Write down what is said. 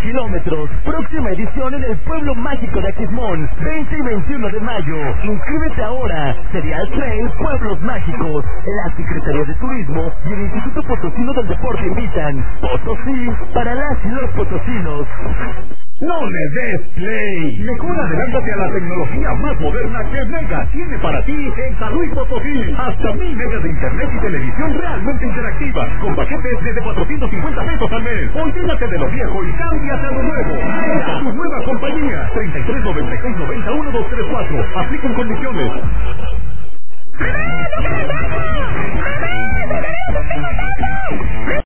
kilómetros. Próxima edición en el Pueblo Mágico de Aquismón, 20 y 21 de mayo. Inscríbete ahora. Serial Trail Pueblos Mágicos. La Secretaría de Turismo y el Instituto Potosino del Deporte invitan. Potosí para las y los potosinos. ¡No le des play! Mejor adelántate a la tecnología más moderna que Mega tiene para ti en San Luis Potosí. Hasta 1000 megas de internet y televisión realmente interactiva, con paquetes desde 450 pesos al mes. Olvídate de lo viejo y cámbiate a lo nuevo. Mega, tu nueva compañía. 33 96 90 1234. Aplican condiciones.